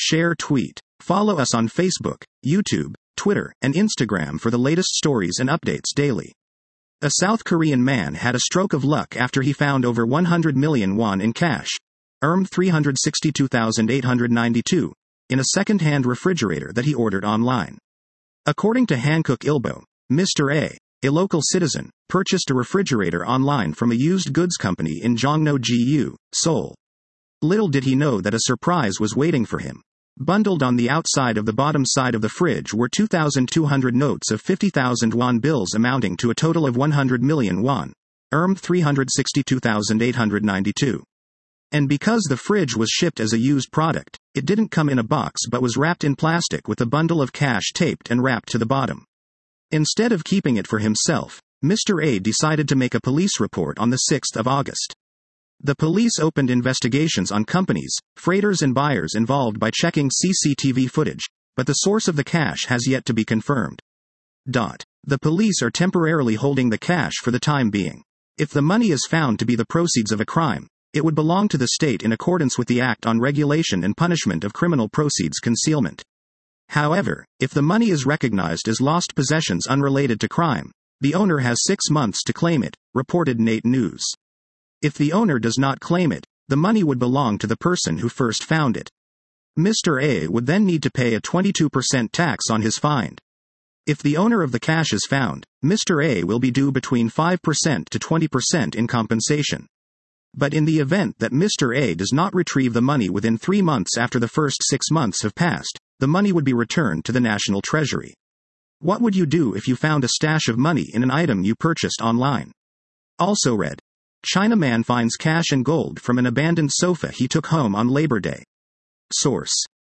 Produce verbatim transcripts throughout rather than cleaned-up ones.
Share tweet. Follow us on Facebook, YouTube, Twitter, and Instagram for the latest stories and updates daily. A South Korean man had a stroke of luck after he found over one hundred million won in cash, E R M three hundred sixty-two thousand eight hundred ninety-two, in a second-hand refrigerator that he ordered online. According to Hankook Ilbo, Mister A, a local citizen, purchased a refrigerator online from a used goods company in Jongno-gu, Seoul. Little did he know that a surprise was waiting for him. Bundled on the outside of the bottom side of the fridge were two thousand two hundred notes of fifty thousand won bills amounting to a total of one hundred million won, E R M three hundred sixty-two thousand eight hundred ninety-two. And because the fridge was shipped as a used product, it didn't come in a box but was wrapped in plastic with a bundle of cash taped and wrapped to the bottom. Instead of keeping it for himself, Mister A decided to make a police report on the sixth of August. The police opened investigations on companies, freighters and buyers involved by checking C C T V footage, but the source of the cash has yet to be confirmed. Dot. The police are temporarily holding the cash for the time being. If the money is found to be the proceeds of a crime, it would belong to the state in accordance with the Act on Regulation and Punishment of Criminal Proceeds Concealment. However, if the money is recognized as lost possessions unrelated to crime, the owner has six months to claim it, reported N eight News. If the owner does not claim it, the money would belong to the person who first found it. Mister A would then need to pay a twenty-two percent tax on his find. If the owner of the cash is found, Mister A will be due between five percent to twenty percent in compensation. But in the event that Mister A does not retrieve the money within three months after the first six months have passed, the money would be returned to the National Treasury. What would you do if you found a stash of money in an item you purchased online? Also read. Chinaman finds cash and gold from an abandoned sofa he took home on Labor Day. Source.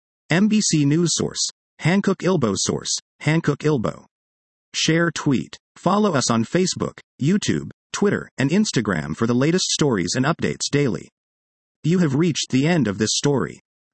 M B C News Source. Hankook Ilbo Source. Hankook Ilbo. Share tweet. Follow us on Facebook, YouTube, Twitter, and Instagram for the latest stories and updates daily. You have reached the end of this story.